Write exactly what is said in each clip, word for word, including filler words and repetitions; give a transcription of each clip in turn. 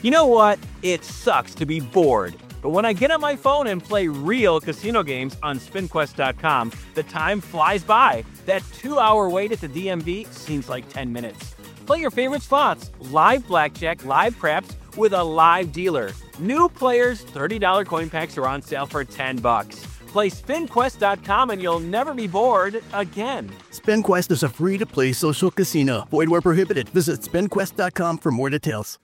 You know what? It sucks to be bored. But when I get on my phone and play real casino games on spin quest dot com, the time flies by. That two-hour wait at the D M V seems like ten minutes. Play your favorite slots, live blackjack, live craps, with a live dealer. New players, thirty dollars coin packs are on sale for ten bucks. Play spin quest dot com and you'll never be bored again. SpinQuest is a free-to-play social casino. Void where prohibited. Visit spin quest dot com for more details.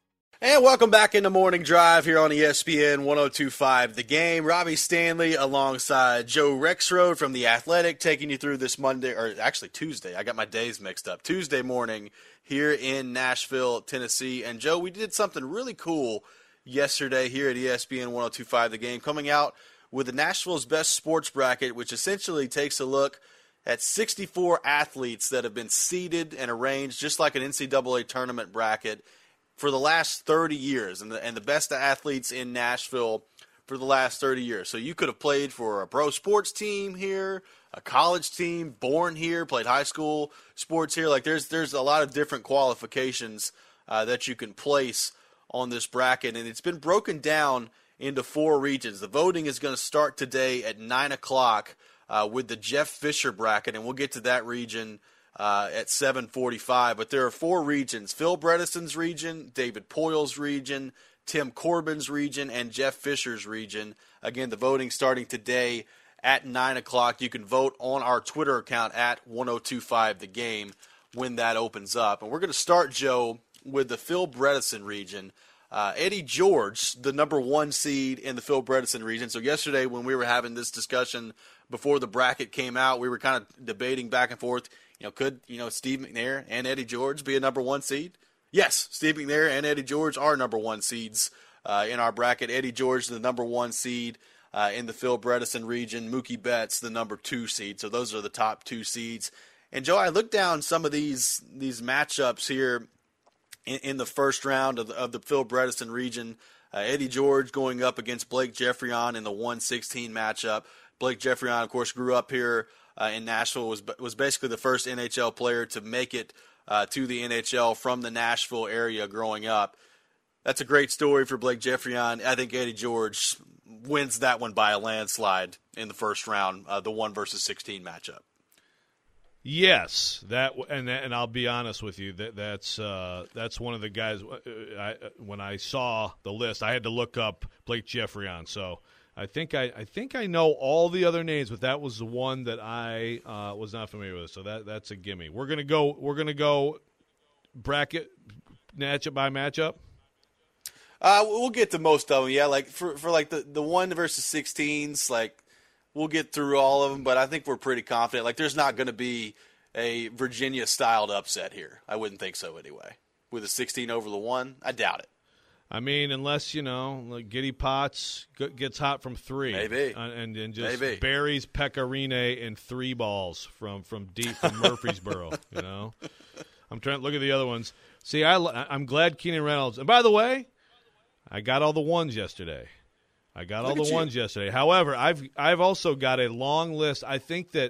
And welcome back into Morning Drive here on E S P N one oh two point five The Game. Robbie Stanley alongside Joe Rexrode from The Athletic taking you through this Monday, or actually Tuesday. I got my days mixed up. Tuesday morning here in Nashville, Tennessee. And Joe, we did something really cool yesterday here at E S P N one oh two point five The Game, coming out with the Nashville's Best Sports Bracket, which essentially takes a look at sixty-four athletes that have been seeded and arranged just like an N C double A tournament bracket for the last thirty years, and the, and the best athletes in Nashville for the last thirty years. So you could have played for a pro sports team here, a college team, born here, played high school sports here. Like there's there's a lot of different qualifications uh, that you can place on this bracket, and it's been broken down into four regions. The voting is going to start today at nine o'clock uh, with the Jeff Fisher bracket, and we'll get to that region Uh, at seven forty-five, but there are four regions: Phil Bredesen's region, David Poyle's region, Tim Corbin's region, and Jeff Fisher's region. Again, the voting starting today at nine o'clock. You can vote on our Twitter account at one oh two point five The Game when that opens up. And we're going to start, Joe, with the Phil Bredesen region. Uh, Eddie George, the number one seed in the Phil Bredesen region. So yesterday when we were having this discussion before the bracket came out, we were kind of debating back and forth. You know, could, you know, Steve McNair and Eddie George be a number one seed? Yes, Steve McNair and Eddie George are number one seeds uh, in our bracket. Eddie George, the number one seed uh, in the Phil Bredesen region. Mookie Betts, the number two seed. So those are the top two seeds. And, Joe, I looked down some of these these matchups here in, in the first round of the, of the Phil Bredesen region. Uh, Eddie George going up against Blake Jeffrion in the one sixteen matchup. Blake Jeffrion, of course, grew up here Uh, in Nashville, was was basically the first N H L player to make it uh, to the N H L from the Nashville area growing up. That's a great story for Blake Jeffrion. I think Eddie George wins that one by a landslide in the first round, uh, the one versus sixteen matchup. Yes, that and and I'll be honest with you, that that's uh, that's one of the guys. I, when I saw the list, I had to look up Blake Jeffrion, so. I think I, I think I know all the other names, but that was the one that I uh, was not familiar with. So that that's a gimme. We're gonna go. We're gonna go bracket matchup by matchup. Uh, we'll get to most of them. Yeah, like for, for like the, the one versus sixteens, like we'll get through all of them. But I think we're pretty confident. Like there's not going to be a Virginia styled upset here. I wouldn't think so anyway. With a sixteen over the one, I doubt it. I mean, unless, you know, like Giddy Potts gets hot from three. Maybe. Uh, and, and just Maybe. buries Pecorine in three balls from, from deep from Murfreesboro, you know. I'm trying to look at the other ones. See, I, I'm glad Keenan Reynolds. And by the way, I got all the ones yesterday. I got Look all the you. ones yesterday. However, I've I've also got a long list. I think that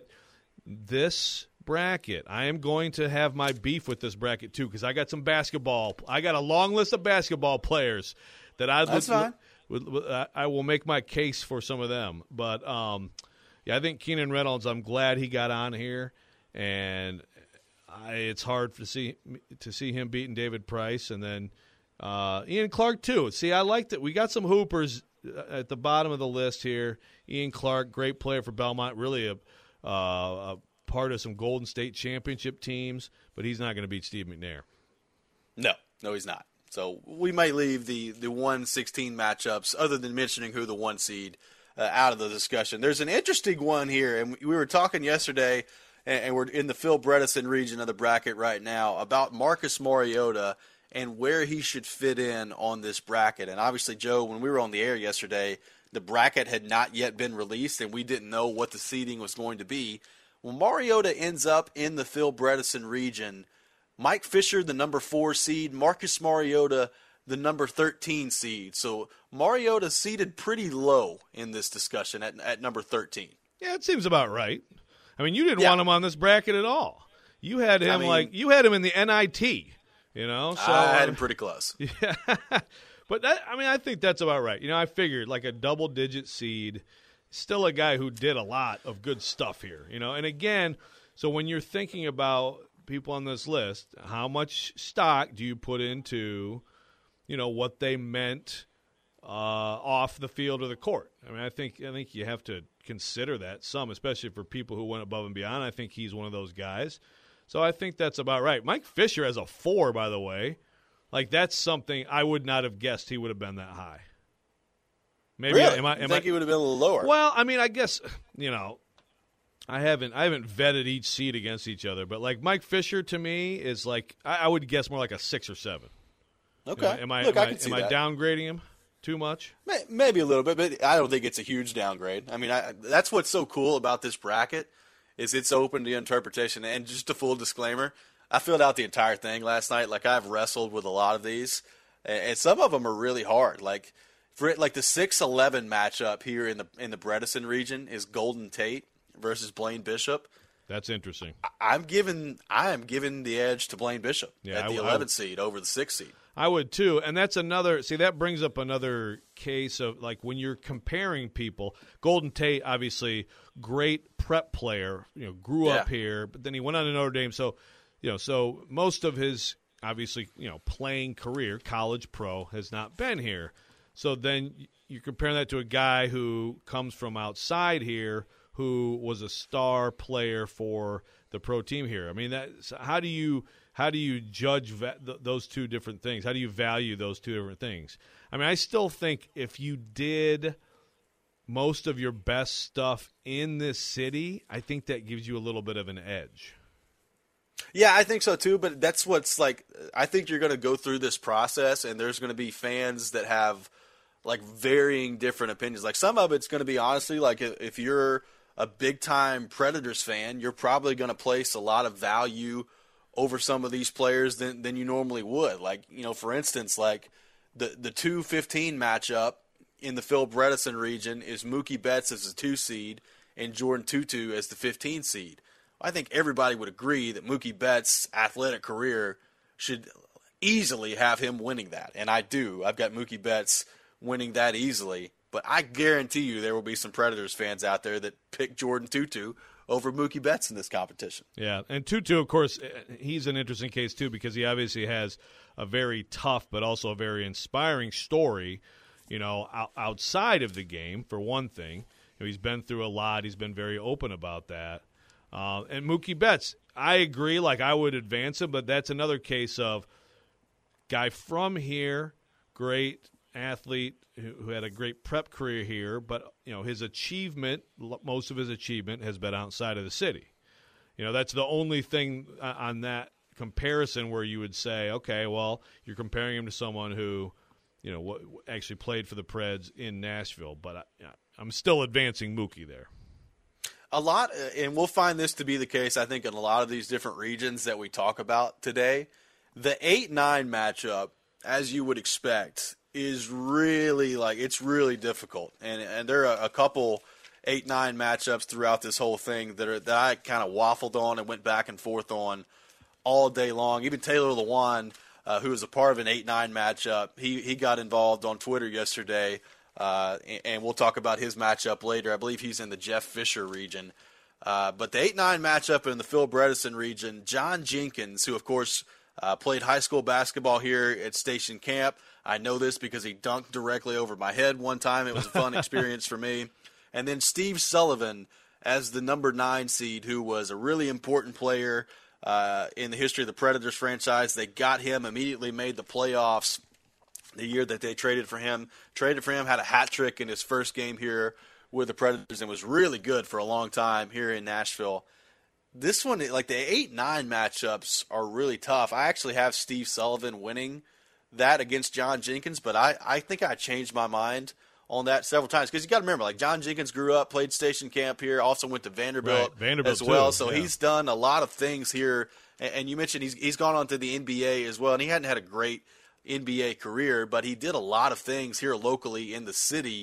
this bracket, I am going to have my beef with this bracket too, because I got some basketball. I got a long list of basketball players that I That's fine. would, would, would I will make my case for some of them. But um, yeah, I think Keenan Reynolds, I'm glad he got on here, and I, it's hard to see to see him beating David Price, and then uh, Ian Clark too. See, I liked it. We got some hoopers at the bottom of the list here. Ian Clark, great player for Belmont, really a, uh, a part of some Golden State championship teams, but he's not going to beat Steve McNair. No, no, he's not. So we might leave the, the one sixteen matchups, other than mentioning who the one seed, uh, out of the discussion. There's an interesting one here, and we were talking yesterday, and, and we're in the Phil Bredesen region of the bracket right now, about Marcus Mariota and where he should fit in on this bracket. And obviously, Joe, when we were on the air yesterday, the bracket had not yet been released, and we didn't know what the seeding was going to be. Well, Mariota ends up in the Phil Bredesen region. Mike Fisher, the number four seed. Marcus Mariota, the number thirteen seed. So Mariota seated pretty low in this discussion at, at number thirteen. Yeah, it seems about right. I mean, you didn't Yeah. want him on this bracket at all. You had him I mean, like you had him in the N I T You know, so I had him pretty close. Yeah, but that, I mean, I think that's about right. You know, I figured like a double-digit seed, still a guy who did a lot of good stuff here. You know, and again, so when you're thinking about people on this list, how much stock do you put into, you know, what they meant uh, off the field or the court? I mean, I think I think you have to consider that some, especially for people who went above and beyond. I think he's one of those guys. So I think that's about right. Mike Fisher has a four, by the way. Like, that's something I would not have guessed he would have been that high. Maybe really? am I, am you think I, he would have been a little lower? Well, I mean, I guess, you know, I haven't I haven't vetted each seed against each other, but like Mike Fisher to me is like I, I would guess more like a six or seven. Okay. You know, am I Look, am, I I, can see am that. I downgrading him too much? Maybe a little bit, but I don't think it's a huge downgrade. I mean, I, that's what's so cool about this bracket is it's open to interpretation. And just a full disclaimer, I filled out the entire thing last night. Like, I've wrestled with a lot of these, and some of them are really hard. Like, for it, like the six eleven matchup here in the in the Bredesen region is Golden Tate versus Blaine Bishop. That's interesting. I'm giving I am giving the edge to Blaine Bishop Yeah, at the I- I- eleventh seed over the sixth seed. I would too, and that's another. See, that brings up another case of like when you're comparing people. Golden Tate, obviously, great prep player. You know, grew Yeah. up here, but then he went on to Notre Dame. So, you know, so most of his obviously, you know, playing career, college pro, has not been here. So then you're comparing that to a guy who comes from outside here, who was a star player for the pro team here. I mean, that. How do you? How do you judge va- th- those two different things? How do you value those two different things? I mean, I still think if you did most of your best stuff in this city, I think that gives you a little bit of an edge. Yeah, I think so too, but that's what's like I think you're going to go through this process and there's going to be fans that have like varying different opinions. Like some of it's going to be honestly like if you're a big-time Predators fan, you're probably going to place a lot of value over some of these players than than you normally would. Like, you know, for instance, like the the two fifteen matchup in the Phil Bredesen region is Mookie Betts as the two seed and Jordan Tutu as the fifteen seed. I think everybody would agree that Mookie Betts' athletic career should easily have him winning that, and I do. I've got Mookie Betts winning that easily, but I guarantee you there will be some Predators fans out there that pick Jordan Tutu over Mookie Betts in this competition. Yeah, and Tutu, of course, he's an interesting case too because he obviously has a very tough but also a very inspiring story, you know, outside of the game, for one thing. You know, he's been through a lot. He's been very open about that. Uh, and Mookie Betts, I agree, like I would advance him, but that's another case of guy from here, great athlete who had a great prep career here, but you know his achievement, most of his achievement has been outside of the city. You know, that's the only thing on that comparison where you would say, okay, well, you're comparing him to someone who, you know, what actually played for the Preds in Nashville. But I, I'm still advancing Mookie there. A lot, and we'll find this to be the case, I think, in a lot of these different regions that we talk about today. The eight nine matchup, as you would expect, is really like it's really difficult, and and there are a couple eight nine matchups throughout this whole thing that are that I kind of waffled on and went back and forth on all day long. Even Taylor Lewan, uh, who was a part of an eight nine matchup, he he got involved on Twitter yesterday, uh, and, and we'll talk about his matchup later. I believe he's in the Jeff Fisher region, uh, but the eight nine matchup in the Phil Bredesen region, John Jenkins, who of course uh, played high school basketball here at Station Camp. I know this because he dunked directly over my head one time. It was a fun experience for me. And then Steve Sullivan as the number nine seed, who was a really important player uh, in the history of the Predators franchise. They got him, immediately made the playoffs the year that they traded for him. Traded for him, had a hat trick in his first game here with the Predators and was really good for a long time here in Nashville. This one, like the eight nine matchups are really tough. I actually have Steve Sullivan winning that against John Jenkins, but I, I think I changed my mind on that several times because you got to remember, like John Jenkins grew up, played Station Camp here, also went to Vanderbilt, right. Vanderbilt as well. too. So yeah. he's done a lot of things here. And, and you mentioned he's he's gone on to the N B A as well, and he hadn't had a great N B A career, but he did a lot of things here locally in the city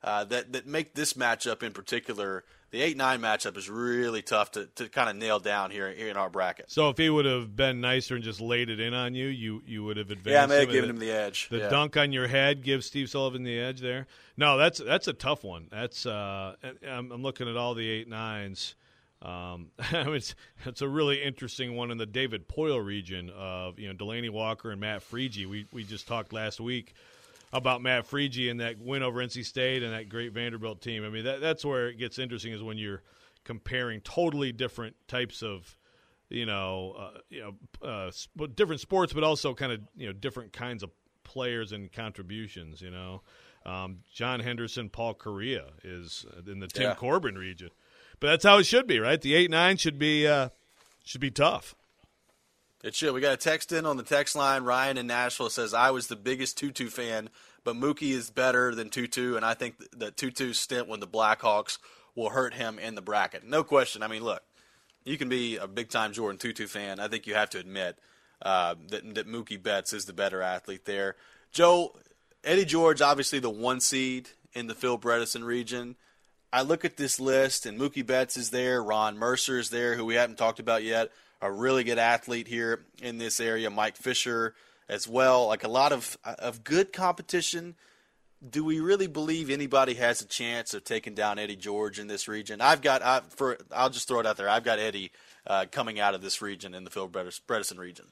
uh, that, that make this matchup in particular, the eight nine matchup is really tough to, to kind of nail down here, here in our bracket. So if he would have been nicer and just laid it in on you, you, you would have advanced. Yeah, I may have him given the, him the edge. The yeah. dunk on your head gives Steve Sullivan the edge there. No, that's that's a tough one. That's uh, I'm, I'm looking at all the eight nines. Um, it's it's a really interesting one in the David Poyle region of you know Delaney Walker and Matt Freege. We we just talked last week about Matt Freege and that win over N C State and that great Vanderbilt team. I mean, that that's where it gets interesting is when you're comparing totally different types of, you know, uh, you know, uh, sp- different sports, but also kind of you know different kinds of players and contributions. You know, um, John Henderson, Paul Correa is in the Tim yeah. Corbin region, but that's how it should be, right? The eight nine should be uh, should be tough. It should. We got a text in on the text line. Ryan in Nashville says, I was the biggest Tutu fan, but Mookie is better than Tutu, and I think that Tutu's stint with the Blackhawks will hurt him in the bracket. No question. I mean, look, you can be a big-time Jordan Tutu fan. I think you have to admit uh, that, that Mookie Betts is the better athlete there. Joe, Eddie George, obviously the one seed in the Phil Bredesen region. I look at this list, and Mookie Betts is there. Ron Mercer is there, who we haven't talked about yet. A really good athlete here in this area. Mike Fisher as well. Like a lot of of good competition. Do we really believe anybody has a chance of taking down Eddie George in this region? I've got I, for I'll just throw it out there. I've got Eddie uh, coming out of this region in the Phil Bredesen region.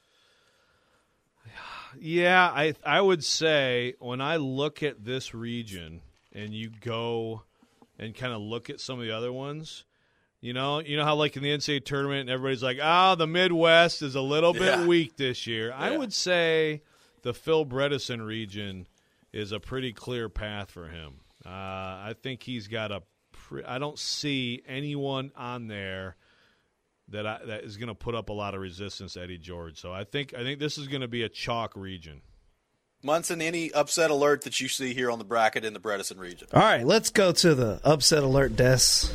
Yeah, I I would say when I look at this region and you go and kind of look at some of the other ones. You know, you know how like in the N C double A tournament, everybody's like, "Ah, oh, the Midwest is a little bit yeah. weak this year." Yeah. I would say the Phil Bredesen region is a pretty clear path for him. Uh, I think he's got a. Pre- I don't see anyone on there that I, that is going to put up a lot of resistance to Eddie George. So I think I think this is going to be a chalk region. Munson, any upset alert that you see here on the bracket in the Bredesen region? All right, let's go to the upset alert desk.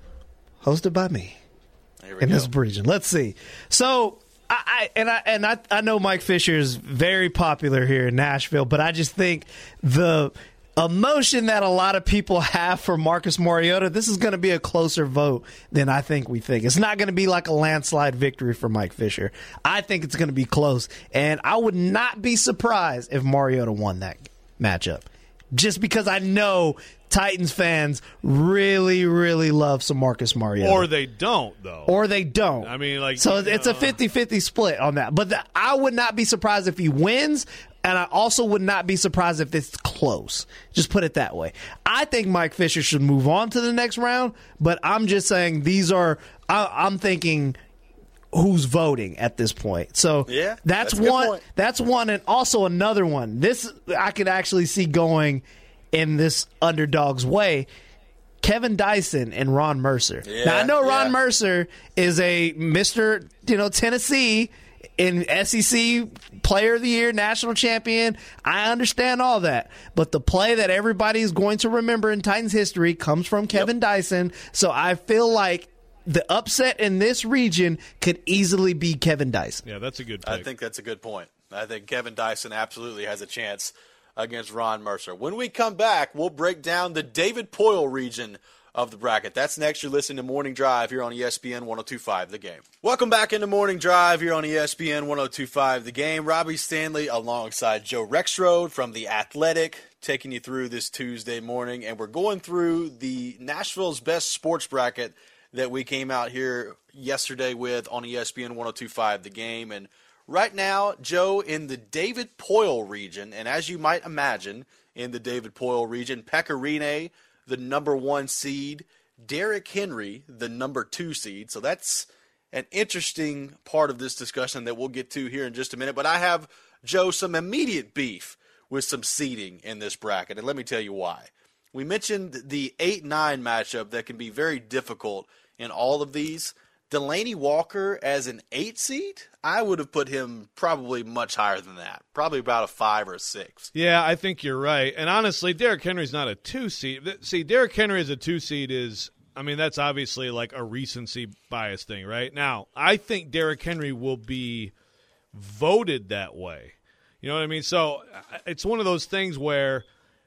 Hosted by me in go. this region. Let's see. So, I, I and I and I, I know Mike Fisher is very popular here in Nashville, but I just think the emotion that a lot of people have for Marcus Mariota, this is going to be a closer vote than I think we think. It's not going to be like a landslide victory for Mike Fisher. I think it's going to be close, and I would not be surprised if Mariota won that matchup, just because I know Titans fans really, really love some Marcus Mariota. Or they don't, though. Or they don't. I mean, like... So it's uh, a fifty-fifty split on that. But the, I would not be surprised if he wins, and I also would not be surprised if it's close. Just put it that way. I think Mike Fisher should move on to the next round, but I'm just saying these are... I, I'm thinking... who's voting at this point. So yeah, that's, that's a good one. point. That's one, and also another one. This I could actually see going in this underdog's way. Kevin Dyson and Ron Mercer. Yeah, now I know Ron yeah. Mercer is a Mister You know Tennessee in S E C Player of the Year, national champion. I understand all that, but the play that everybody is going to remember in Titans history comes from Kevin yep. Dyson. So I feel like the upset in this region could easily be Kevin Dyson. Yeah, that's a good pick. I think that's a good point. I think Kevin Dyson absolutely has a chance against Ron Mercer. When we come back, we'll break down the David Poyle region of the bracket. That's next. You're listening to Morning Drive here on E S P N one oh two point five The Game. Welcome back into Morning Drive here on E S P N one oh two point five The Game. Robbie Stanley alongside Joe Rexrode from The Athletic, taking you through this Tuesday morning. And we're going through the Nashville's best sports bracket that we came out here yesterday with on E S P N one oh two point five The Game. And right now, Joe, in the David Poyle region, and as you might imagine, in the David Poyle region, Pekka Rinne, the number one seed, Derrick Henry, the number two seed. So that's an interesting part of this discussion that we'll get to here in just a minute. But I have, Joe, some immediate beef with some seeding in this bracket, and let me tell you why. We mentioned the eight nine matchup that can be very difficult in all of these. Delaney Walker as an eight seed, I would have put him probably much higher than that. Probably about a five or a six. Yeah, I think you're right. And honestly, Derrick Henry's not a two seed. See, Derrick Henry as a two seed is, I mean, that's obviously like a recency bias thing, right? Now, I think Derrick Henry will be voted that way. You know what I mean? So it's one of those things where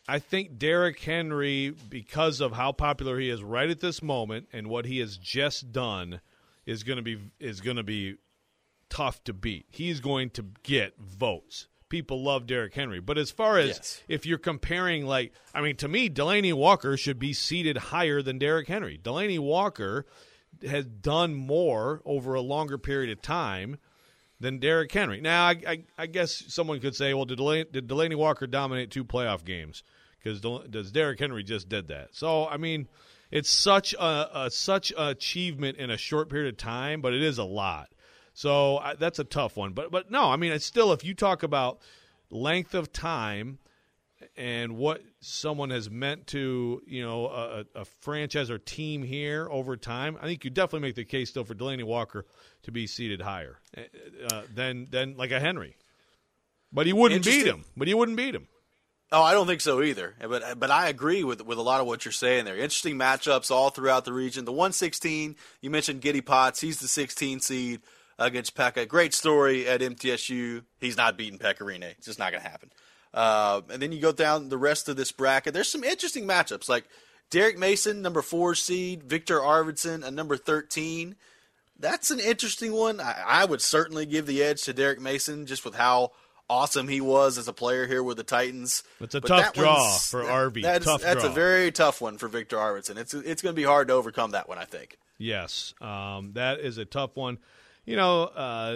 I think Derrick Henry, because of how popular he is right at this moment and what he has just done, is going to be is going to be tough to beat. He's going to get votes. People love Derrick Henry. But as far as yes. if you're comparing, like, I mean, to me, Delanie Walker should be seated higher than Derrick Henry. Delanie Walker has done more over a longer period of time than Derrick Henry. Now, I, I, I guess someone could say, well, did Delanie, did Delanie Walker dominate two playoff games? Because does Derrick Henry just did that? So, I mean, it's such a, a such an achievement in a short period of time, but it is a lot. So I, that's a tough one. But but no, I mean, it's still, if you talk about length of time and what someone has meant to, you know, a, a franchise or team here over time, I think you definitely make the case still for Delanie Walker to be seated higher uh, than than like a Henry. But he wouldn't beat him. But he wouldn't beat him. Oh, I don't think so either. But but I agree with with a lot of what you're saying there. Interesting matchups all throughout the region. The one sixteen, you mentioned Giddy Potts. He's the sixteen seed against Pekka. Great story at M T S U. He's not beating Pecorine. It's just not going to happen. Uh, and then you go down the rest of this bracket. There's some interesting matchups, like Derek Mason, number four seed, Victor Arvidsson, a number thirteen. That's an interesting one. I, I would certainly give the edge to Derek Mason just with how awesome he was as a player here with the Titans. It's a but tough draw for Arby. That's, tough that's draw. a very tough one for Victor Arvidsson. It's it's going to be hard to overcome that one, I think. Yes, um, that is a tough one. You know, uh,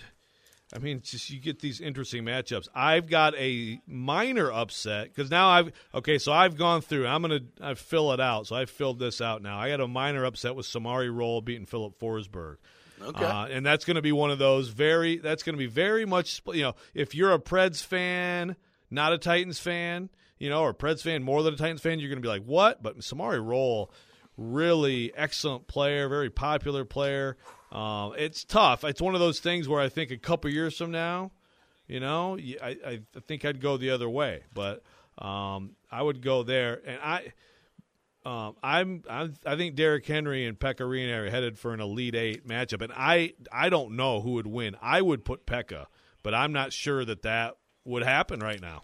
I mean, just you get these interesting matchups. I've got a minor upset because now I've okay. So I've gone through. I'm gonna I fill it out. So I filled this out now. I got a minor upset with Samari Roll beating Philip Forsberg. Okay. Uh, and that's going to be one of those very. That's going to be very much. You know, if you're a Preds fan, not a Titans fan, you know, or a Preds fan more than a Titans fan, you're going to be like, what? But Samari Roll, really excellent player, very popular player. Um, it's tough. It's one of those things where I think a couple years from now, you know, I, I think I'd go the other way. But um, I would go there, and I, um, I'm, I'm, I think Derrick Henry and Pekka Rinne are headed for an Elite Eight matchup, and I, I don't know who would win. I would put Pekka, but I'm not sure that that would happen right now.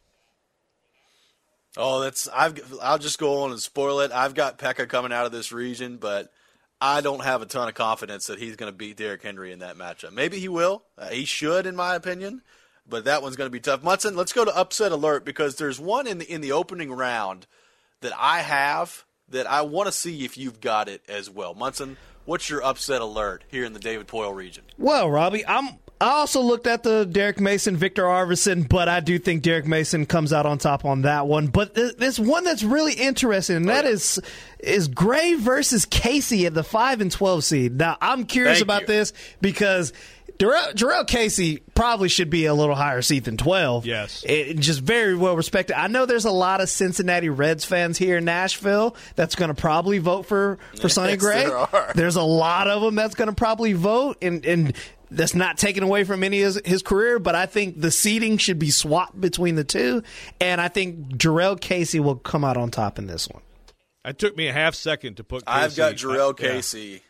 Oh, that's I've. I'll just go on and spoil it. I've got Pekka coming out of this region, but I don't have a ton of confidence that he's going to beat Derrick Henry in that matchup. Maybe he will. Uh, he should, in my opinion. But that one's going to be tough. Munson, let's go to upset alert because there's one in the in the opening round that I have that I want to see if you've got it as well. Munson, what's your upset alert here in the David Poile region? Well, Robbie, I'm. I also looked at the Derek Mason, Victor Arvidsson, but I do think Derek Mason comes out on top on that one. But th- there's one that's really interesting, and that is is Gray versus Casey at the five and twelve seed. Now, I'm curious Thank about you. this because Jarrell, Jarrell Casey probably should be a little higher seed than twelve. Yes. It, just very well respected. I know there's a lot of Cincinnati Reds fans here in Nashville that's going to probably vote for, for Sonny Yes, Gray. there are. There's a lot of them that's going to probably vote, and, and that's not taken away from any of his, his career, but I think the seeding should be swapped between the two, and I think Jarrell Casey will come out on top in this one. It took me a half second to put Casey. I've got Jarrell I, yeah. Casey.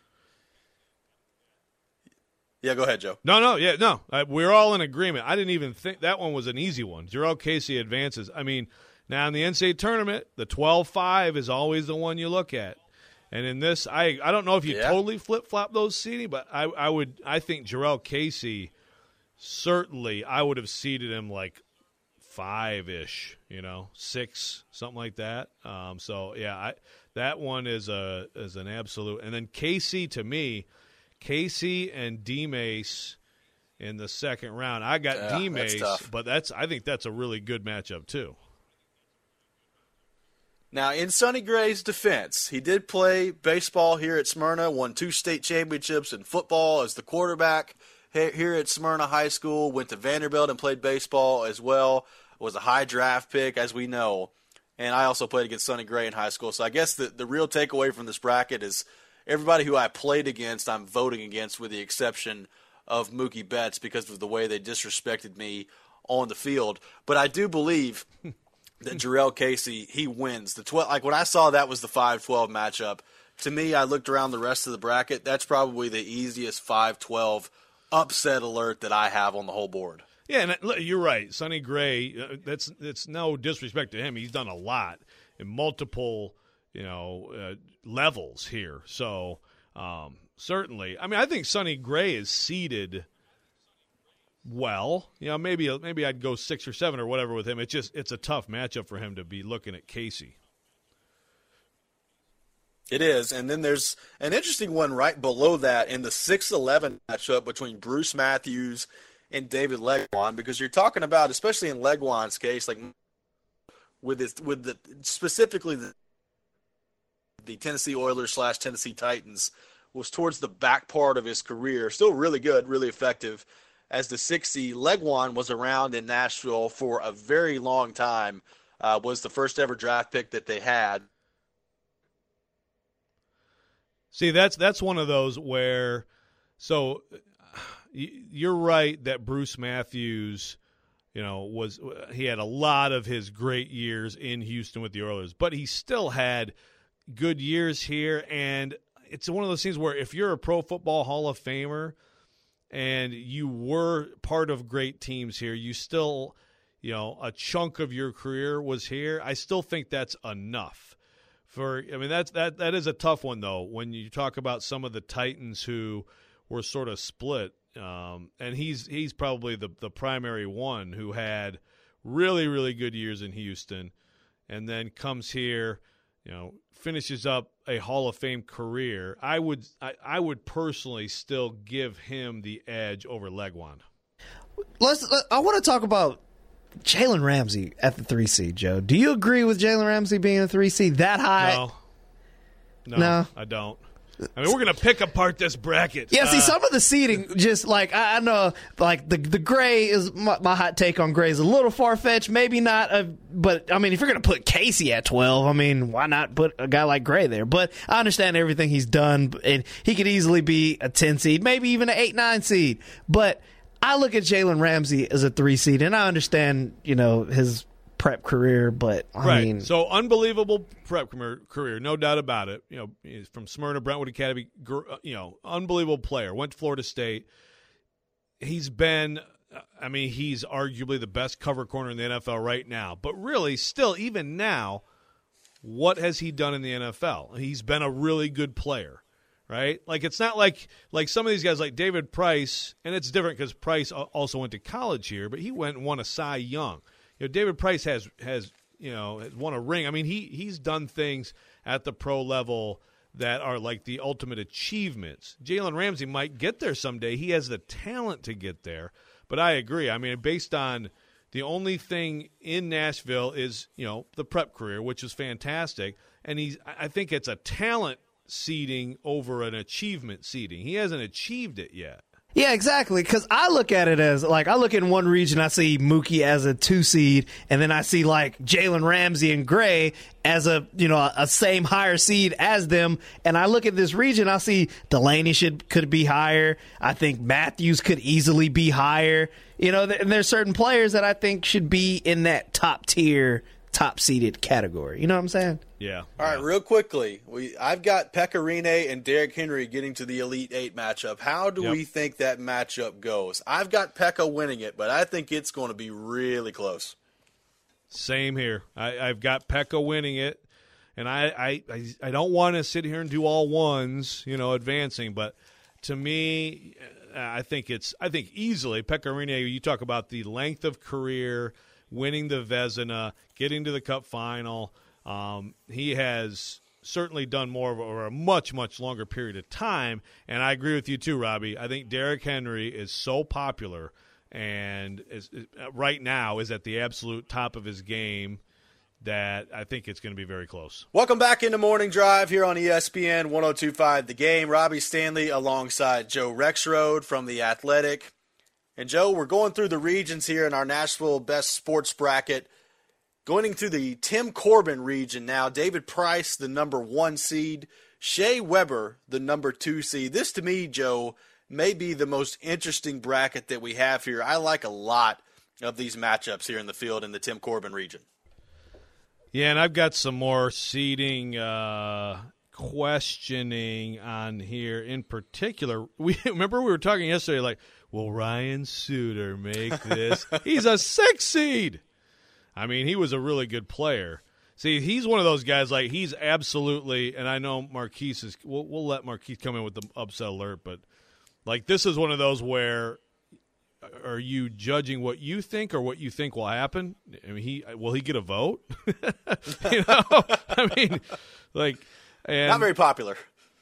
Yeah, go ahead, Joe. No, no, yeah, no. I, we're all in agreement. I didn't even think that one was an easy one. Jarrell Casey advances. I mean, now in the N C double A tournament, the twelve five is always the one you look at. And in this, I I don't know if you Yeah. totally flip-flop those seeding, but I, I would I think Jarrell Casey, certainly I would have seeded him like five-ish, you know, six, something like that. Um, so, yeah, I that one is a is an absolute. And then Casey, to me, Casey and D-Mace in the second round. I got Yeah, D-Mace, that's tough. but that's I think that's a really good matchup too. Now, in Sonny Gray's defense, he did play baseball here at Smyrna, won two state championships in football as the quarterback he- here at Smyrna High School, went to Vanderbilt and played baseball as well, was a high draft pick, as we know. And I also played against Sonny Gray in high school. So I guess the, the real takeaway from this bracket is everybody who I played against, I'm voting against with the exception of Mookie Betts because of the way they disrespected me on the field. But I do believe that Jarrell Casey, he wins. The twelve, like when I saw that was the five twelve matchup, to me, I looked around the rest of the bracket. That's probably the easiest five twelve upset alert that I have on the whole board. Yeah, and look, you're right. Sonny Gray, uh, that's that's no disrespect to him. He's done a lot in multiple, you know, uh, levels here. So um, certainly, I mean, I think Sonny Gray is seeded well. You know, maybe maybe I'd go six or seven or whatever with him. It's just it's a tough matchup for him to be looking at Casey. It is, and then there's an interesting one right below that in the six eleven matchup between Bruce Matthews and David Legwan, because you're talking about, especially in Legwan's case, like with his, with the specifically the, the Tennessee Oilers slash Tennessee Titans was towards the back part of his career, still really good, really effective. As the six seed, Legwan was around in Nashville for a very long time, uh, was the first ever draft pick that they had. See, that's that's one of those where, so you're right that Bruce Matthews, you know, was he had a lot of his great years in Houston with the Oilers, but he still had good years here, and it's one of those things where if you're a Pro Football Hall of Famer and you were part of great teams here, you still, you know, a chunk of your career was here. I still think that's enough. For I mean that's that that is a tough one though when you talk about some of the Titans who were sort of split, um, and he's he's probably the the primary one who had really really good years in Houston, and then comes here, you know, finishes up a Hall of Fame career. I would I, I would personally still give him the edge over Legwan. Let's. I want to talk about Jalen Ramsey at the three seed, Joe. Do you agree with Jalen Ramsey being a three seed that high? No. No, no. I don't. I mean, we're going to pick apart this bracket. Yeah, see, uh, some of the seeding, just like, I, I know, like, the the Gray is, my, my hot take on Gray is a little far-fetched, maybe not, a, but, I mean, if you're going to put Casey at twelve, I mean, why not put a guy like Gray there? But I understand everything he's done, and he could easily be a ten seed, maybe even an eight nine seed. But I look at Jalen Ramsey as a three seed, and I understand, you know, his prep career, but I right. mean, so unbelievable prep career, no doubt about it. You know, he's from Smyrna Brentwood Academy. You know, unbelievable player. Went to Florida State. He's been, I mean, he's arguably the best cover corner in the N F L right now. But really, still, even now, what has he done in the N F L? He's been a really good player. Right? Like, it's not like like some of these guys like David Price, and it's different because Price also went to college here, but he went and won a Cy Young. You know, David Price has has you know has won a ring. I mean, he he's done things at the pro level that are like the ultimate achievements. Jalen Ramsey might get there someday. He has the talent to get there. But I agree. I mean, based on the only thing in Nashville is, you know, the prep career, which is fantastic, and he's I think it's a talent seeding over an achievement seeding. He hasn't achieved it yet. yeah, exactly. Because I look at it as, like, I look in one region, I see Mookie as a two seed, and then I see, like, Jalen Ramsey and Gray as a, you know, a, a same higher seed as them. And I look at this region, I see Delaney should could be higher. I think Matthews could easily be higher. You know, and there's certain players that I think should be in that top tier, top seeded category. You know what I'm saying? Yeah. All right, real quickly, we I've got Pekka Rinne and Derrick Henry getting to the Elite Eight matchup. How do Yep. we think that matchup goes? I've got Pekka winning it, but I think it's going to be really close. Same here. I, I've got Pekka winning it, and I, I, I, I don't want to sit here and do all ones, you know, advancing. But to me, I think it's I think easily Pekka Rinne. You talk about the length of career, winning the Vezina, getting to the Cup final. Um, he has certainly done more over a much, much longer period of time. And I agree with you too, Robbie. I think Derrick Henry is so popular and is, is, right now is at the absolute top of his game that I think it's going to be very close. Welcome back into Morning Drive here on E S P N one oh two point five The Game. Robbie Stanley alongside Joe Rexrode from The Athletic. And, Joe, we're going through the regions here in our Nashville Best Sports Bracket. Going through the Tim Corbin region now. David Price, the number one seed. Shea Weber, the number two seed. This, to me, Joe, may be the most interesting bracket that we have here. I like a lot of these matchups here in the field in the Tim Corbin region. Yeah, and I've got some more seeding uh, questioning on here in particular. We remember we were talking yesterday, like, will Ryan Suter make this? He's a six seed. I mean, he was a really good player. See, he's one of those guys, like, he's absolutely, and I know Marquise is, we'll, we'll let Marquise come in with the upset alert, but, like, this is one of those where, are you judging what you think or what you think will happen? I mean, he will he get a vote? You know, I mean, like, and not very popular.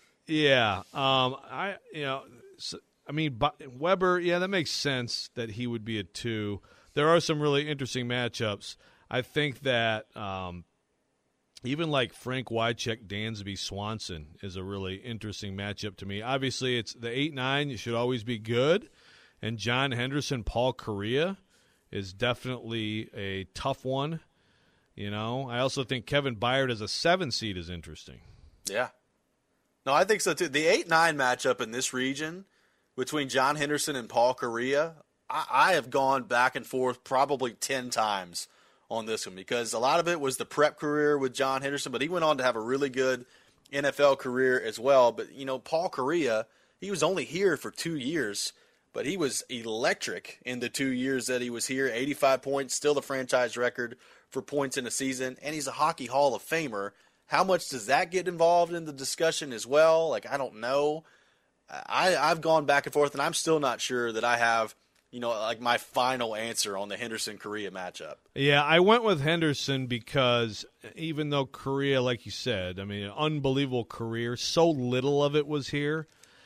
Yeah, um, I you know, so, I mean, Weber. Yeah, that makes sense that he would be a two. There are some really interesting matchups. I think that um, even like Frank Wycheck, Dansby, Swanson is a really interesting matchup to me. Obviously, it's the eight nine. You should always be good. And John Henderson, Paul Correa is definitely a tough one. You know, I also think Kevin Byard as a seven seed is interesting. Yeah. No, I think so too. The eight nine matchup in this region between John Henderson and Paul Correa, I, I have gone back and forth probably ten times on this one because a lot of it was the prep career with John Henderson, but he went on to have a really good N F L career as well. But, you know, Paul Correa, he was only here for two years. But he was electric in the two years that he was here. eighty-five points, still the franchise record for points in a season. And he's a Hockey Hall of Famer. How much does that get involved in the discussion as well? Like, I don't know. I, I've gone back and forth, and I'm still not sure that I have, you know, like my final answer on the Henderson-Correa matchup. Yeah, I went with Henderson because even though Correa, like you said, I mean, an unbelievable career, so little of it was here.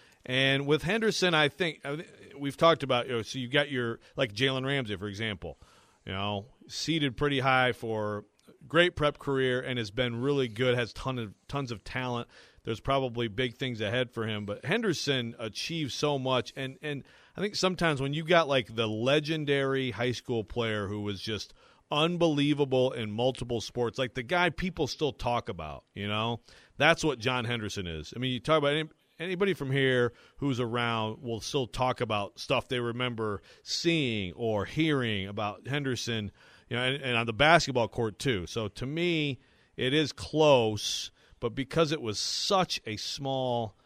And with Henderson, I think we've talked about, you know, so you got your, like Jalen Ramsey, for example, you know, seeded pretty high for great prep career and has been really good, has ton of, tons of talent. There's probably big things ahead for him. But Henderson achieved so much. And, and I think sometimes when you got like the legendary high school player who was just unbelievable in multiple sports, like the guy people still talk about, you know, that's what John Henderson is. I mean, you talk about any, Anybody from here who's around will still talk about stuff they remember seeing or hearing about Henderson, you know, and, and on the basketball court too. So to me, it is close, but because it was such a small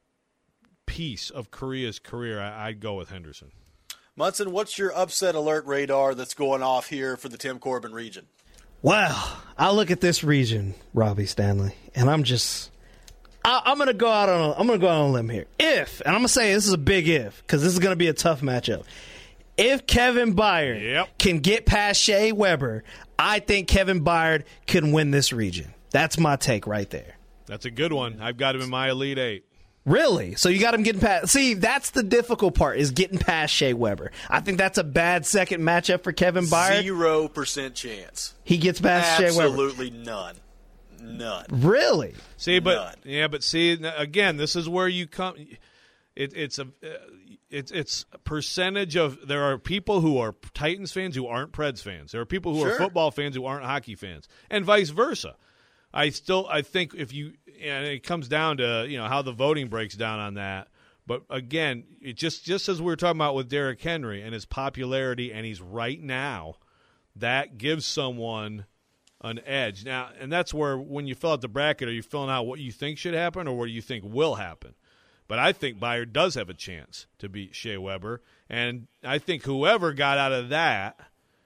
piece of Correa's career, I, I'd go with Henderson. Munson, what's your upset alert radar that's going off here for the Tim Corbin region? Well, I look at this region, Robbie Stanley, and I'm just – I, I'm going to go out on a, I'm going to go out on a limb here. If, and I'm going to say this is a big if, because this is going to be a tough matchup. If Kevin Byard yep. can get past Shea Weber, I think Kevin Byard can win this region. That's my take right there. That's a good one. I've got him in my Elite Eight. Really? So you got him getting past. See, that's the difficult part, is getting past Shea Weber. I think that's a bad second matchup for Kevin Byard. Zero percent chance. He gets past Shea Weber. Absolutely none. None. Really? See, but None. yeah, but see, again, this is where you come. It, it's a, it's it's a percentage of. There are people who are Titans fans who aren't Preds fans. There are people who Sure. are football fans who aren't hockey fans, and vice versa. I still, I think if you, and it comes down to you know how the voting breaks down on that. But again, it just just as we were talking about with Derrick Henry and his popularity, and he's right now, that gives someone an edge. Now, and that's where when you fill out the bracket, are you filling out what you think should happen or what you think will happen? But I think Byard does have a chance to beat Shea Weber, and I think whoever got out of that,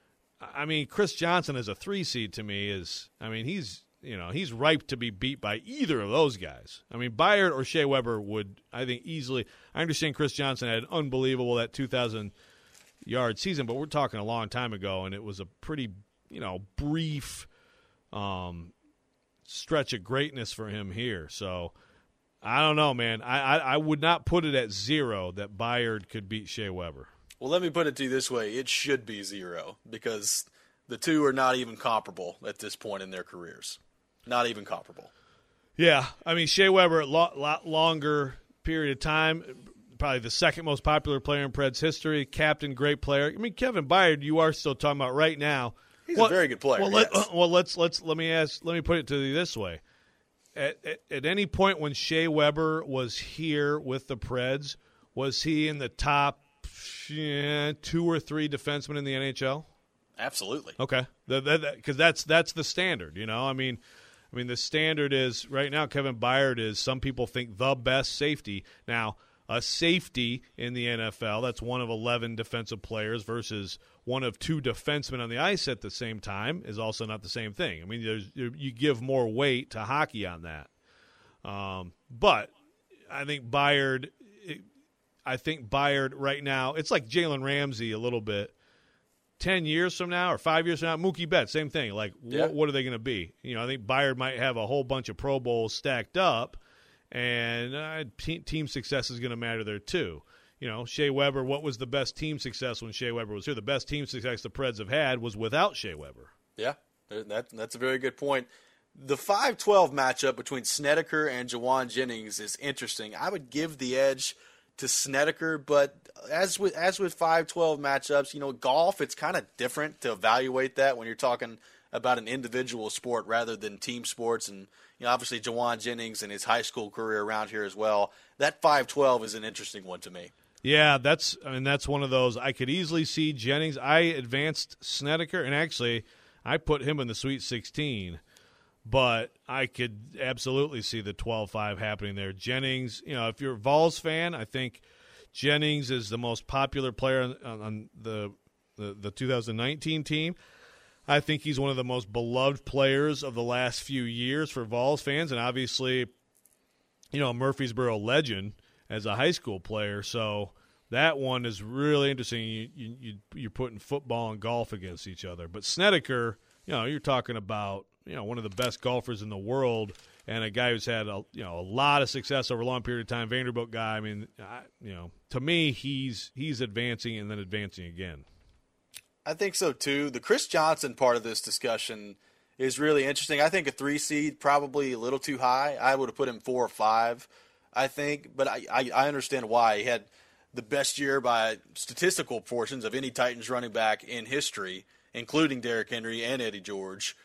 I mean, Chris Johnson as a three seed to me is, I mean, he's you know he's ripe to be beat by either of those guys. I mean, Byard or Shea Weber would, I think, easily. I understand Chris Johnson had unbelievable that two thousand yard season, but we're talking a long time ago, and it was a pretty you know brief. Um, stretch of greatness for him here. So I don't know, man. I, I, I would not put it at zero that Byard could beat Shea Weber. Well, let me put it to you this way. It should be zero because the two are not even comparable at this point in their careers. Not even comparable. Yeah. I mean, Shea Weber, a lot, lot longer period of time, probably the second most popular player in Preds history, captain, great player. I mean, Kevin Byard, you are still talking about right now. He's well, a very good player. Well, yes. let, well, let's let's let me ask. Let me put it to you this way: at, at at any point when Shea Weber was here with the Preds, was he in the top yeah, two or three defensemen in the N H L? Absolutely. Okay, because that's that's the standard. You know, I mean, I mean the standard is right now. Kevin Byard is. Some people think the best safety. Now, a safety in the N F L. That's one of eleven defensive players versus one of two defensemen on the ice at the same time is also not the same thing. I mean, there's, you give more weight to hockey on that. Um, but I think Byard, I think Byard right now, it's like Jalen Ramsey a little bit. Ten years from now or five years from now, Mookie Betts, same thing. Like, yeah. what, what are they going to be? You know, I think Byard might have a whole bunch of Pro Bowls stacked up, and uh, te- team success is going to matter there too. You know, Shea Weber, what was the best team success when Shea Weber was here? The best team success the Preds have had was without Shea Weber. Yeah, that, that's a very good point. The five twelve matchup between Snedeker and Jawan Jennings is interesting. I would give the edge to Snedeker, but as with as with five twelve matchups, you know, golf, it's kind of different to evaluate that when you're talking about an individual sport rather than team sports. And, you know, obviously Jawan Jennings and his high school career around here as well. That five twelve is an interesting one to me. Yeah, that's I mean that's one of those. I could easily see Jennings. I advanced Snedeker, and actually I put him in the Sweet sixteen. But I could absolutely see the twelve five happening there. Jennings, you know, if you're a Vols fan, I think Jennings is the most popular player on, on the, the the two thousand nineteen team. I think he's one of the most beloved players of the last few years for Vols fans, and obviously, you know, a Murfreesboro legend as a high school player. So that one is really interesting. You, you, you, you're putting football and golf against each other. But Snedeker, you know, you're talking about, you know, one of the best golfers in the world and a guy who's had a, you know, a lot of success over a long period of time. Vanderbilt guy. I mean, I, you know, to me, he's he's advancing and then advancing again. I think so too. The Chris Johnson part of this discussion is really interesting. I think a three seed probably a little too high. I would have put him four or five, I think, but I, I, I understand why. He had the best year by statistical portions of any Titans running back in history, including Derrick Henry and Eddie George.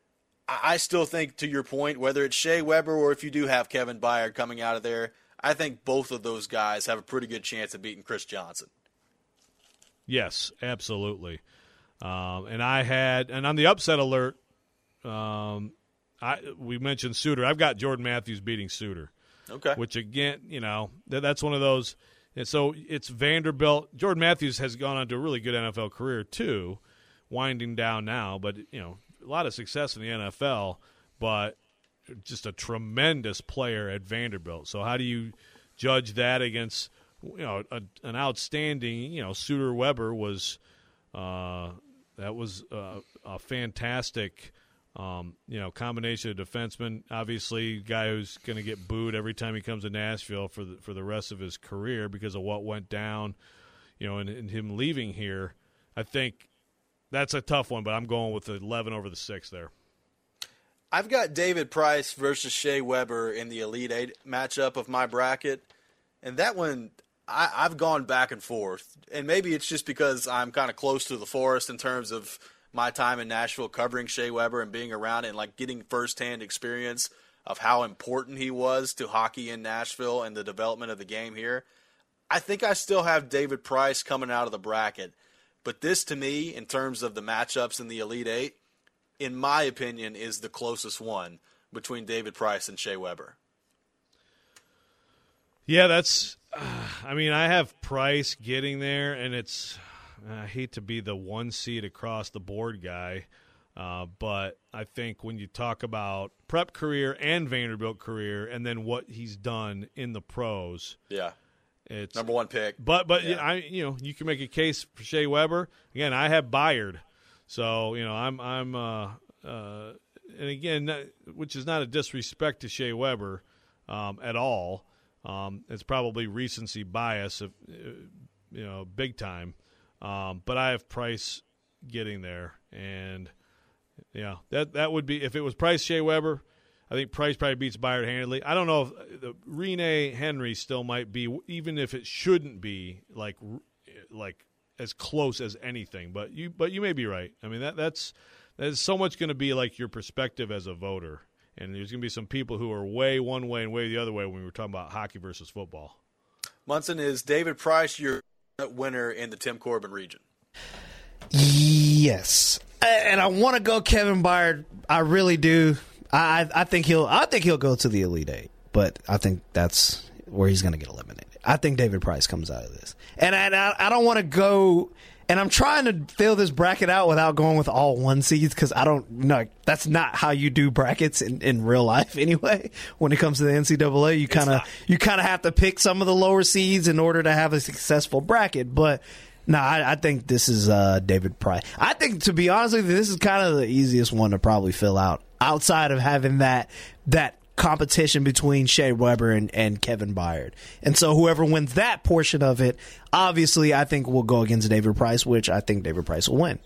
I still think, to your point, whether it's Shea Weber or if you do have Kevin Byard coming out of there, I think both of those guys have a pretty good chance of beating Chris Johnson. Yes, absolutely. Um, and I had, and on the upset alert, um, I we mentioned Suter. I've got Jordan Matthews beating Suter. Okay. Which, again, you know, that, that's one of those. And so it's Vanderbilt. Jordan Matthews has gone on to a really good N F L career, too, winding down now. But, you know, a lot of success in the N F L, but just a tremendous player at Vanderbilt. So how do you judge that against, you know, a, an outstanding, you know, Suter Weber was uh, that was uh, a fantastic, um, you know, combination of defensemen. Obviously, guy who's going to get booed every time he comes to Nashville for the for the rest of his career because of what went down, you know, and, and him leaving here. I think that's a tough one, but I'm going with the eleven over the six there. I've got David Price versus Shea Weber in the Elite Eight matchup of my bracket, and that one I, I've gone back and forth. And maybe it's just because I'm kind of close to the forest in terms of my time in Nashville covering Shea Weber and being around and like getting firsthand experience of how important he was to hockey in Nashville and the development of the game here. I think I still have David Price coming out of the bracket. But this, to me, in terms of the matchups in the Elite Eight, in my opinion, is the closest one between David Price and Shea Weber. Yeah, that's uh, – I mean, I have Price getting there, and it's – I hate to be the one seed across the board guy, uh, but I think when you talk about prep career and Vanderbilt career and then what he's done in the pros – yeah. It's number one pick, but but yeah. I you know you can make a case for Shea Weber. Again, I have Byard, so you know I'm I'm uh, uh, and again, which is not a disrespect to Shea Weber um, at all. Um, it's probably recency bias, of, you know, big time. Um, but I have Price getting there, and yeah, that that would be if it was Price Shea Weber. I think Price probably beats Byard handily. I don't know if the Rene Henry still might be, even if it shouldn't be like like as close as anything. But you but you may be right. I mean that that's that's so much going to be like your perspective as a voter, and there's going to be some people who are way one way and way the other way when we were talking about hockey versus football. Munson, is David Price your winner in the Tim Corbin region? Yes, and I want to go Kevin Byard. I really do. I I think he'll I think he'll go to the Elite Eight, but I think that's where he's going to get eliminated. I think David Price comes out of this. And I, I don't want to go – and I'm trying to fill this bracket out without going with all one seeds because I don't know. That's not how you do brackets in, in real life anyway. When it comes to the N C double A, you kind of you kind of have to pick some of the lower seeds in order to have a successful bracket. But no, I, I think this is uh, David Price. I think, to be honest with you, this is kind of the easiest one to probably fill out outside of having that that competition between Shea Weber and, and Kevin Byard. And so whoever wins that portion of it, obviously I think will go against David Price, which I think David Price will win.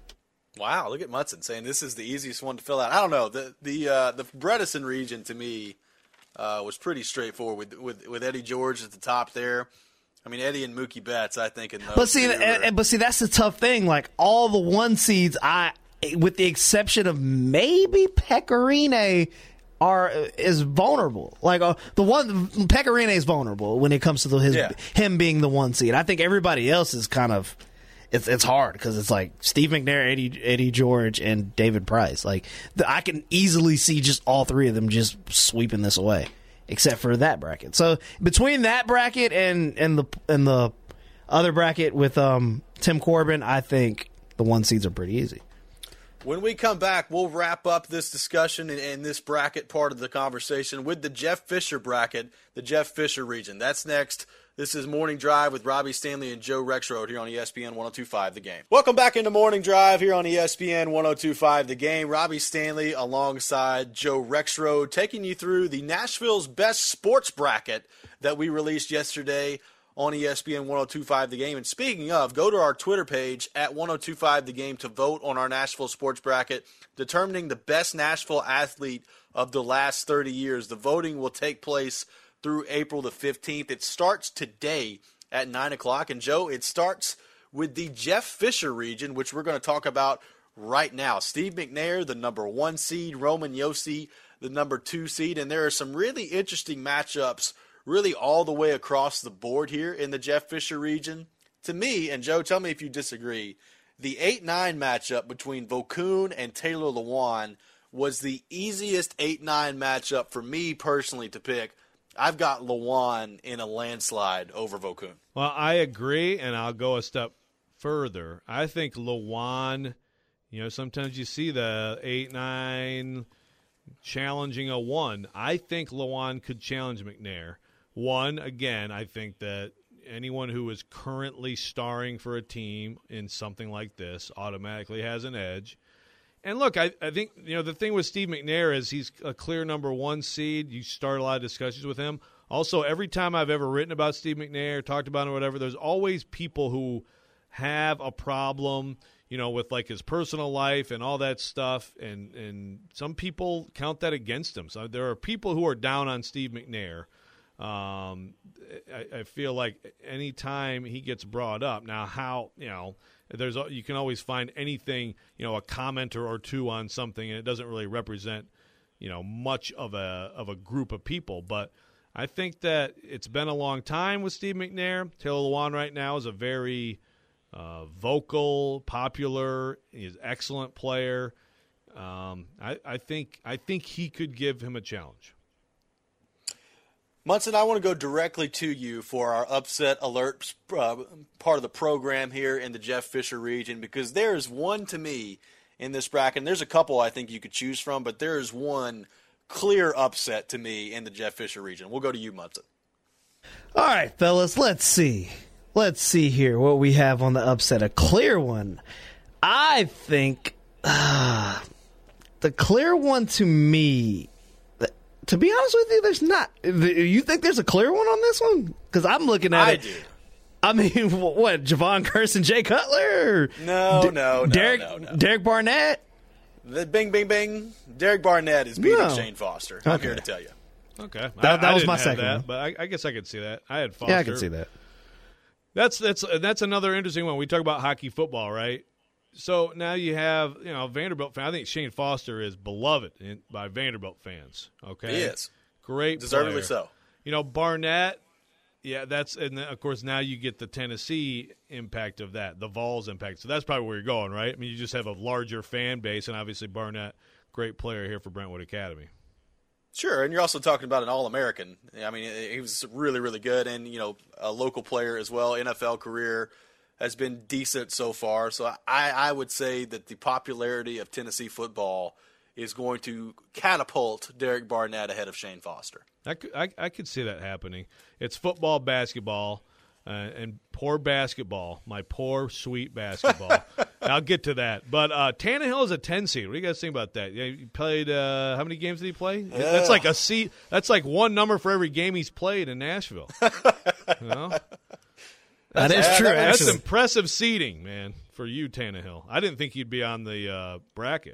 Wow, look at Mutson saying this is the easiest one to fill out. I don't know. The the uh, the Bredesen region to me uh, was pretty straightforward with, with with Eddie George at the top there. I mean, Eddie and Mookie Betts, I think. In those but see, and, and, but see, that's the tough thing. Like all the one seeds, I, with the exception of maybe Pecorine, are is vulnerable. Like uh, the one Pecorine is vulnerable when it comes to the, his yeah. him being the one seed. I think everybody else is kind of it's it's hard because it's like Steve McNair, Eddie Eddie George, and David Price. Like the, I can easily see just all three of them just sweeping this away, except for that bracket. So between that bracket and and the and the other bracket with um, Tim Corbin, I think the one seeds are pretty easy. When we come back, we'll wrap up this discussion and, and this bracket part of the conversation with the Jeff Fisher bracket, the Jeff Fisher region. That's next. This is Morning Drive with Robbie Stanley and Joe Rexrode here on E S P N one oh two point five The Game. Welcome back into Morning Drive here on E S P N one oh two point five The Game. Robbie Stanley alongside Joe Rexrode taking you through the Nashville's Best Sports bracket that we released yesterday on E S P N one oh two point five The Game. And speaking of, go to our Twitter page at one oh two point five The Game to vote on our Nashville sports bracket, determining the best Nashville athlete of the last thirty years. The voting will take place through April the fifteenth. It starts today at nine o'clock. And, Joe, it starts with the Jeff Fisher region, which we're going to talk about right now. Steve McNair, the number one seed, Roman Josi, the number two seed. And there are some really interesting matchups really all the way across the board here in the Jeff Fisher region. To me, and Joe, tell me if you disagree, the eight nine matchup between Vokoun and Taylor Lewan was the easiest eight nine matchup for me personally to pick. I've got Lewan in a landslide over Vokoun. Well, I agree, and I'll go a step further. I think Lewan, you know, sometimes you see the eight nine challenging a one. I think Lewan could challenge McNair. One, again, I think that anyone who is currently starring for a team in something like this automatically has an edge. And look, I, I think, you know, the thing with Steve McNair is he's a clear number one seed. You start a lot of discussions with him. Also, every time I've ever written about Steve McNair, talked about him or whatever, there's always people who have a problem, you know, with like his personal life and all that stuff. And, and some people count that against him. So there are people who are down on Steve McNair. Um, I, I feel like any time he gets brought up, now how, you know, there's you can always find anything, you know, a commenter or two on something, and it doesn't really represent, you know, much of a of a group of people. But I think that it's been a long time with Steve McNair. Taylor Lewan right now is a very uh, vocal, popular, he's an excellent player. Um, I, I think I think he could give him a challenge. Munson, I want to go directly to you for our upset alert uh, part of the program here in the Jeff Fisher region, because there is one to me in this bracket, and there's a couple I think you could choose from, but there is one clear upset to me in the Jeff Fisher region. We'll go to you, Munson. All right, fellas, let's see. Let's see here what we have on the upset. A clear one. I think uh, the clear one to me, to be honest with you, there's not. You think there's a clear one on this one? Because I'm looking at I it. do. I mean, what, Javon Curse and Jay Cutler? No, D- no, no, Derek, no, no. Derek Barnett? The bing, bing, bing. Derek Barnett is beating No. Shane Foster. I'm Okay. here to tell you. Okay, That- I, that I was didn't my have second that, one. but I, I guess I could see that. I had Foster. Yeah, I can see that. That's that's that's another interesting one. We talk about hockey football, right? So now you have, you know, Vanderbilt fan. I think Shane Foster is beloved in, by Vanderbilt fans. Okay, He is. Great, Deservedly player. so. You know, Barnett. Yeah, that's and then, of course now you get the Tennessee impact of that, the Vols impact. So that's probably where you're going, right? I mean, you just have a larger fan base, and obviously Barnett, great player here for Brentwood Academy. Sure, and you're also talking about an All-American. I mean, he was really, really good, and, you know, a local player as well. N F L career has been decent so far. So I, I would say that the popularity of Tennessee football is going to catapult Derek Barnett ahead of Shane Foster. I could, I, I could see that happening. It's football, basketball, uh, and poor basketball. My poor, sweet basketball. I'll get to that. But uh, Tannehill is a ten seed. What do you guys think about that? Yeah, he played. Uh, how many games did he play? Yeah. That's like a seat. That's like one number for every game he's played in Nashville. You know? That That's, is true. that- That's actually. impressive seeding, man, for you, Tannehill. I didn't think he'd be on the uh, bracket.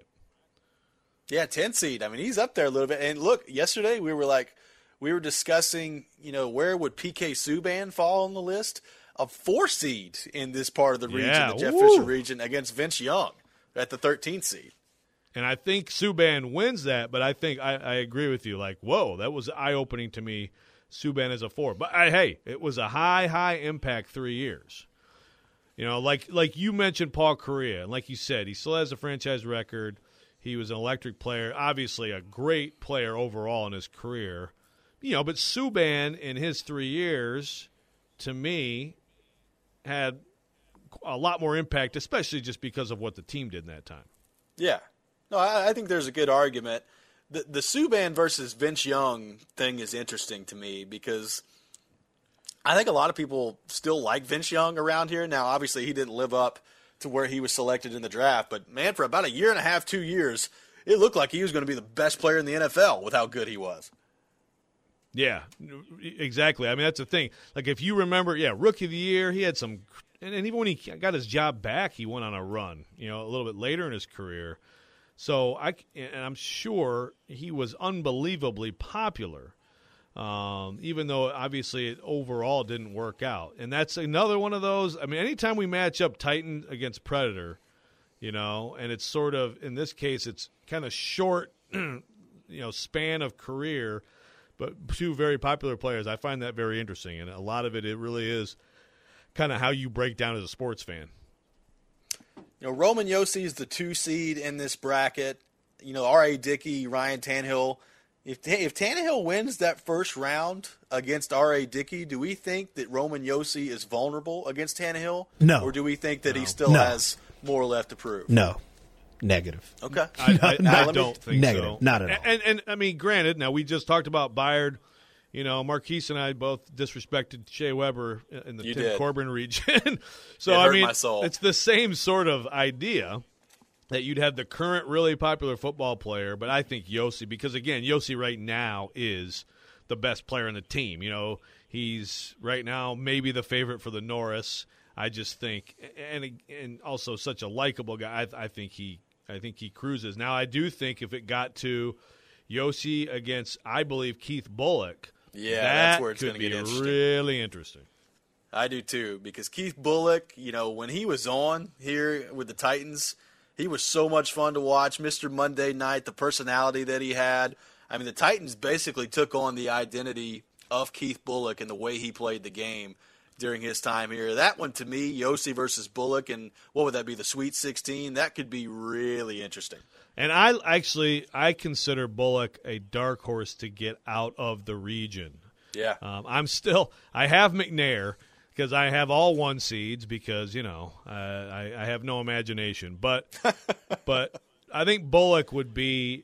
Yeah, ten seed. I mean, he's up there a little bit. And look, yesterday we were like, we were discussing, you know, where would P K Subban fall on the list? A four seed in this part of the region, Yeah, the Jeff woo. Fisher region, against Vince Young at the thirteenth seed. And I think Subban wins that, but I think I, I agree with you. Like, whoa, that was eye-opening to me, Subban as a four. But, I, hey, it was a high, high-impact three years. You know, like like you mentioned Paul Correa, and like you said, he still has a franchise record. He was an electric player, obviously a great player overall in his career. You know, but Subban in his three years, to me, had a lot more impact, especially just because of what the team did in that time. Yeah. No, I, I think there's a good argument. The, the Subban versus Vince Young thing is interesting to me because I think a lot of people still like Vince Young around here. Now, obviously, he didn't live up to where he was selected in the draft. But, man, for about a year and a half, two years, it looked like he was going to be the best player in the N F L with how good he was. Yeah, exactly. I mean, that's the thing. Like, if you remember, yeah, Rookie of the Year, he had some – and even when he got his job back, he went on a run, you know, a little bit later in his career. So, I, and I'm sure he was unbelievably popular, um, even though, obviously, it overall didn't work out. And that's another one of those – I mean, anytime we match up Titan against Predator, you know, and it's sort of – in this case, it's kind of short, you know, span of career – but two very popular players. I find that very interesting, and a lot of it, it really is kind of how you break down as a sports fan. You know, Roman Yossi is the two seed in this bracket. You know, R A. Dickey, Ryan Tannehill. If if Tannehill wins that first round against R A. Dickey, do we think that Roman Yossi is vulnerable against Tannehill? No. Or do we think that he still No. has more left to prove? No. Negative. Okay. I, I, No, I let me- don't think Negative. so. Not at all. And, and, and, I mean, granted, now we just talked about Byard. You know, Marquise and I both disrespected Shea Weber in the You Tim did. Corbin region. so, It I hurt mean, my soul. it's the same sort of idea that you'd have the current really popular football player, but I think Yossi, because, again, Yossi right now is the best player on the team. You know, he's right now maybe the favorite for the Norris. I just think, and and also such a likable guy, I, I think he I think he cruises. Now, I do think if it got to Yossi against, I believe, Keith Bullock, Yeah, that that's where it's could gonna be get interesting. really interesting. I do too, because Keith Bullock, you know, when he was on here with the Titans, he was so much fun to watch. Mister Monday Night, the personality that he had. I mean, the Titans basically took on the identity of Keith Bullock and the way he played the game during his time here. That one, to me, Yossi versus Bullock, and what would that be, the Sweet sixteen? That could be really interesting. And I actually I consider Bullock a dark horse to get out of the region. Yeah. Um, I'm still I have McNair because I have all one seeds because you know uh, I, I have no imagination. But but I think Bullock would be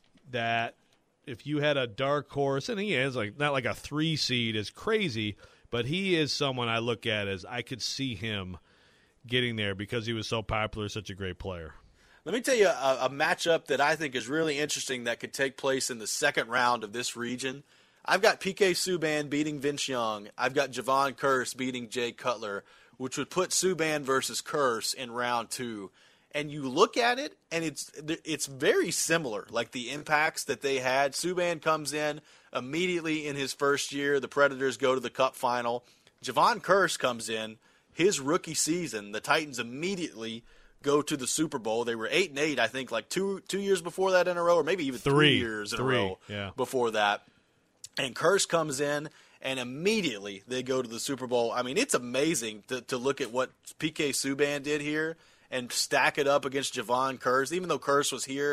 that if you had a dark horse, and he is like not like a three seed is crazy, but he is someone I look at as I could see him getting there because he was so popular, such a great player. Let me tell you a, a matchup that I think is really interesting that could take place in the second round of this region. I've got P K Subban beating Vince Young. I've got Javon Curse beating Jay Cutler, which would put Subban versus Curse in round two. And you look at it, and it's it's very similar, like the impacts that they had. Subban comes in immediately in his first year. The Predators go to the Cup final. Javon Curse comes in his rookie season. The Titans immediately go to the Super Bowl. They were eight and eight, I think, like two two years before that in a row, or maybe even three, Three. years in Three, a row yeah. before that. And Curse comes in, and immediately they go to the Super Bowl. I mean, it's amazing to, to look at what P K Subban did here and stack it up against Javon Curse. Even though Curse was here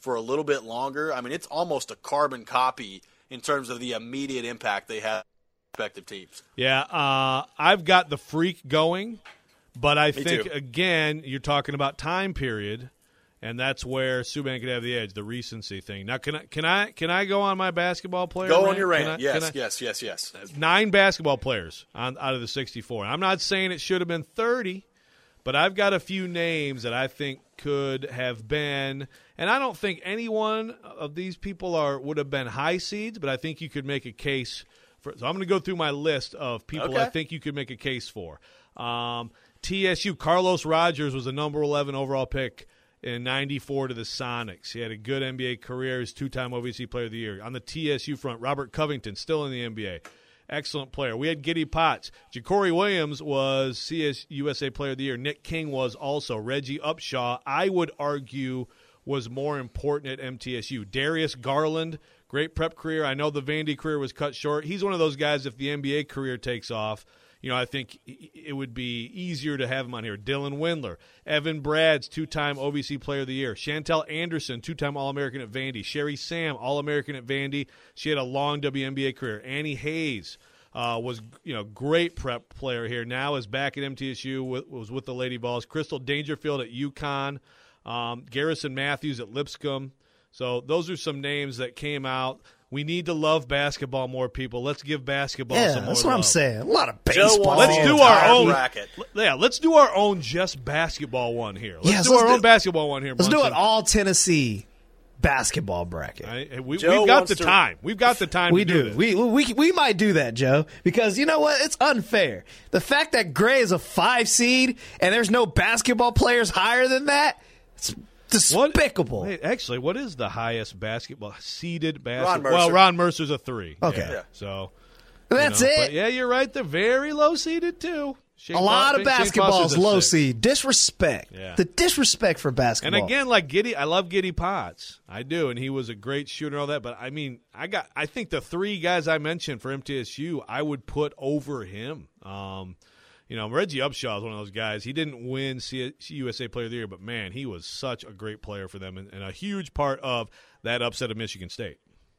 for a little bit longer, I mean, it's almost a carbon copy in terms of the immediate impact they have on respective teams. Yeah, uh, I've got the Freak going, but I Me think, too. again, you're talking about time period, and that's where Subban could have the edge, the recency thing. Now, can I can I, can I go on my basketball player Go rant? on your rant. Can I- yes, can I- yes, yes, yes. Nine basketball players on, out of the sixty-four. I'm not saying it should have been thirty, but I've got a few names that I think could have been, and I don't think any one of these people are would have been high seeds, but I think you could make a case for. So I'm going to go through my list of people Okay. I think you could make a case for. Um, T S U, Carlos Rogers was a number eleven overall pick in ninety-four to the Sonics. He had a good N B A career. He's two-time O V C Player of the Year. On the T S U front, Robert Covington, still in the N B A. Excellent player. We had Giddy Potts. Ja'Cory Williams was C S U S A Player of the Year. Nick King was also. Reggie Upshaw, I would argue, was more important at M T S U. Darius Garland, great prep career. I know the Vandy career was cut short. He's one of those guys, if the N B A career takes off, you know, I think it would be easier to have him on here. Dylan Windler, Evan Brads, two-time O V C Player of the Year. Chantel Anderson, two-time All-American at Vandy. Sherry Sam, All-American at Vandy. She had a long W N B A career. Annie Hayes uh, was, you know, great prep player here. Now is back at M T S U, with, was with the Lady Vols. Crystal Dangerfield at UConn. Um, Garrison Matthews at Lipscomb. So those are some names that came out. We need to love basketball more, people. Let's give basketball Yeah, some more that's what I'm love. saying. A lot of Joe baseball. wants Let's the do entire our own bracket. Yeah, let's do our own just basketball one here. Let's Yes, do let's our do- own basketball one here. Let's do Munson. an all Tennessee basketball bracket. I, we, Joe we've got wants the to- time. We've got the time. We to do. do. this. We, we we might do that, Joe, because you know what? It's unfair. The fact that Gray is a five seed and there's no basketball players higher than that, it's What- despicable. Wait, actually, what is the highest basketball seeded Ron basketball? Mercer. Well, Ron Mercer's a three. Okay. Yeah, Yeah. so That's you know, it. But yeah, you're right. They're very low seeded too. Shane a lot Fo- of Shane basketball Foster's is a low six. seed. Disrespect. Yeah. The disrespect for And basketball. again, like Giddy, I love Giddy Potts. I do, and he was a great shooter and all that. But I mean, I got, I think the three guys I mentioned for M T S U, I would put over him. Um, you know, Reggie Upshaw is one of those guys. He didn't win C U S A Player of the Year, but man, he was such a great player for them and, and a huge part of that upset of Michigan State.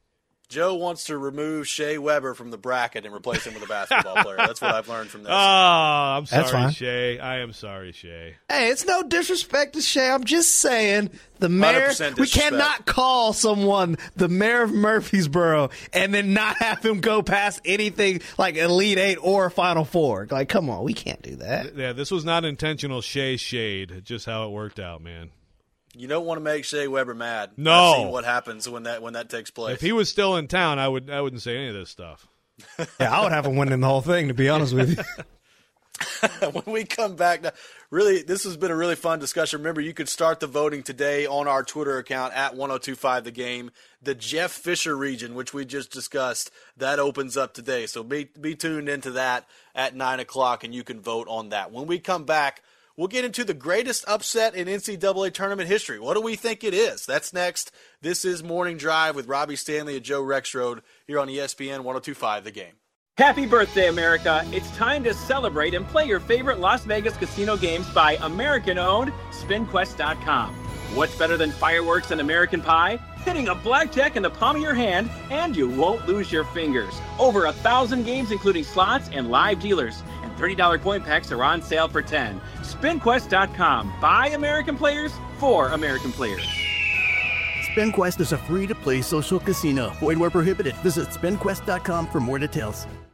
Joe wants to remove Shea Weber from the bracket and replace him with a basketball player. That's what I've learned from this. Oh, I'm That's sorry, fine. Shay. I am sorry, Shay. Hey, it's no disrespect to Shay. I'm just saying the mayor. one hundred percent We disrespect. cannot call someone the mayor of Murfreesboro and then not have him go past anything like Elite Eight or Final Four. Like, come on, we can't do that. Yeah, this was not intentional Shay shade. Just how it worked out, man. You don't want to make Shea Weber mad. No. I've seen what happens when that when that takes place. If he was still in town, I would I wouldn't say any of this stuff. Yeah, I would have him winning the whole thing, to be honest with you. When we come back, now, really, this has been a really fun discussion. Remember, you could start the voting today on our Twitter account at ten twenty-five The Game. The Jeff Fisher region, which we just discussed, that opens up today. So be be tuned into that at nine o'clock, and you can vote on that. When we come back, we'll get into the greatest upset in N C double A tournament history. What do we think it is? That's next. This is Morning Drive with Robbie Stanley and Joe Rexrode here on E S P N ten twenty-five The Game. Happy birthday, America. It's time to celebrate and play your favorite Las Vegas casino games by American-owned Spin Quest dot com. What's better than fireworks and American pie? Hitting a blackjack in the palm of your hand, and you won't lose your fingers. Over a thousand games, including slots and live dealers. And thirty dollars coin packs are on sale for ten dollars. Spin Quest dot com. By American players, for American players. SpinQuest is a free-to-play social casino. Void where prohibited. Visit spin quest dot com for more details.